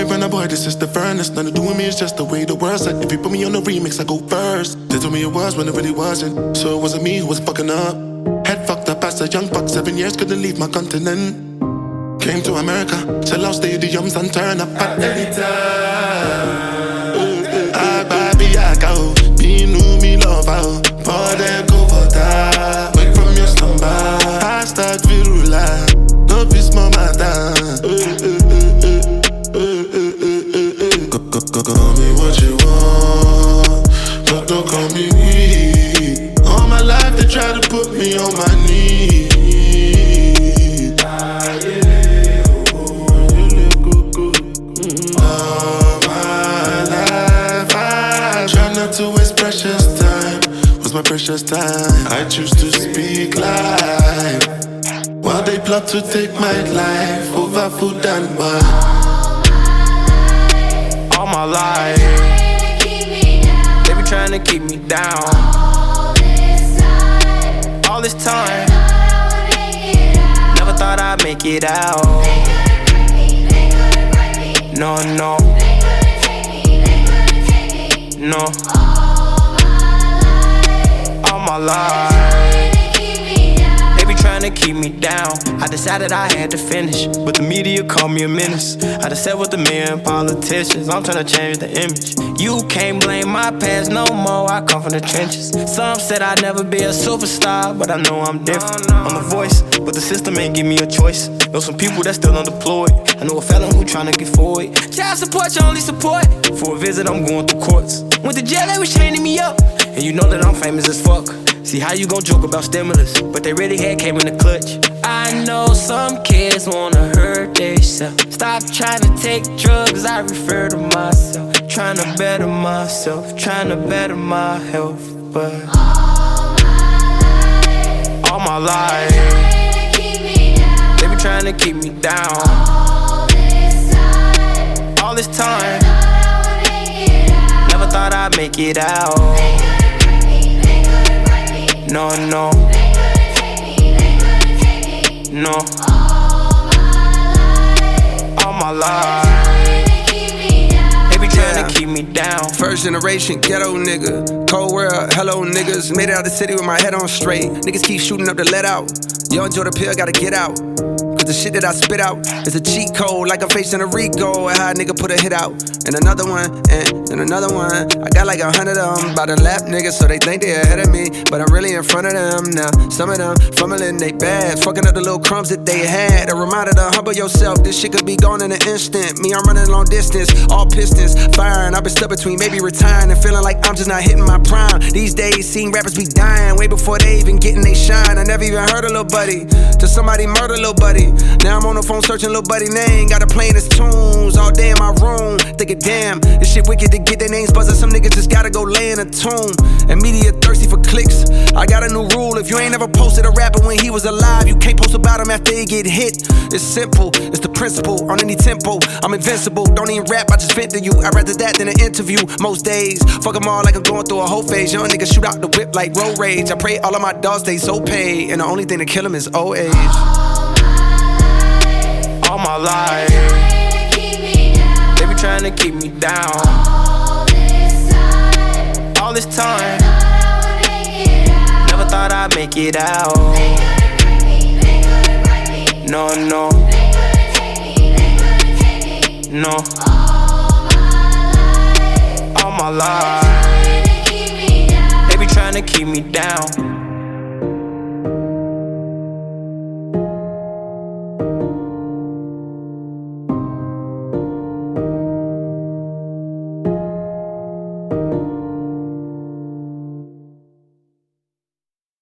me run a boy, this is the furnace. None of doing me is just the way the words are. If you put me on the remix, I go first. They told me it was when it really wasn't. So it wasn't me who was fucking up. Head fucked up as a young buck, 7 years couldn't leave my continent. Came to America, sell out stadiums and turn up at any time. I baby, I go, be new me love out. Body go for that, wake from your slumber. I start virula, no peace mama down. Call me what you want, but don't call me weak. All my life they try to put me on my knees. All my life I try not to waste precious time. Was my precious time? I choose to speak life while they plot to take my life over food and wine. All my life, they be trying to keep me down. All this time, never thought I'd make it out. No, no, no. All my life, they be trying to keep me down. I decided I had to finish, but the media called me a menace. I done sat with the men politicians, I'm trying to change the image. You can't blame my past no more, I come from the trenches. Some said I'd never be a superstar, but I know I'm different. I'm the voice, but the system ain't give me a choice. Know some people that still unemployed. I know a felon who tryna get forward. Child support, your only support. For a visit, I'm going through courts. Went to jail, they was chaining me up. And you know that I'm famous as fuck. See how you gon' joke about stimulus, but they really had came in the clutch. I know some kids wanna hurt themselves. Stop trying to take drugs, I refer to myself. Trying to better myself, trying to better my health. But all my life, they be trying to keep me down. All this time, never thought I'd make it out. No, no, no. All my life, they be trying to keep me down. First generation ghetto nigga, cold world, hello niggas. Made it out the city with my head on straight. Niggas keep shooting up the let out. Young Joe the pill gotta get out. Cause the shit that I spit out is a cheat code, like I'm facing a Rico. And how a nigga put a hit out. And another one, and another one. I got like 100 of them by the lap niggas, so they think they ahead of me, but I'm really in front of them now. Some of them fumbling they bags, fucking up the little crumbs that they had. A reminder to humble yourself, this shit could be gone in an instant. Me, I'm running long distance, all pistons firing. I've been stuck between maybe retiring and feeling like I'm just not hitting my prime. These days, seeing rappers be dying way before they even getting they shine. I never even heard a little buddy till somebody murder little buddy. Now I'm on the phone searching little buddy name, got her playing his tunes all day in my room. Thinking, damn, this shit wicked to get their names buzzing. Some niggas just gotta go lay in a tomb. And media thirsty for clicks. I got a new rule: if you ain't ever posted a rapper when he was alive, you can't post about him after he get hit. It's simple, it's the principle. On any tempo, I'm invincible. Don't even rap, I just vent to you. I'd rather that than an interview most days. Fuck them all like I'm going through a whole phase. Young niggas shoot out the whip like road rage. I pray all of my dogs stay so paid, and the only thing to kill them is old age. All my life, they be trying to keep me down. All this time, never thought I'd make it out. No, no, no. All my life, they be trying to keep me down.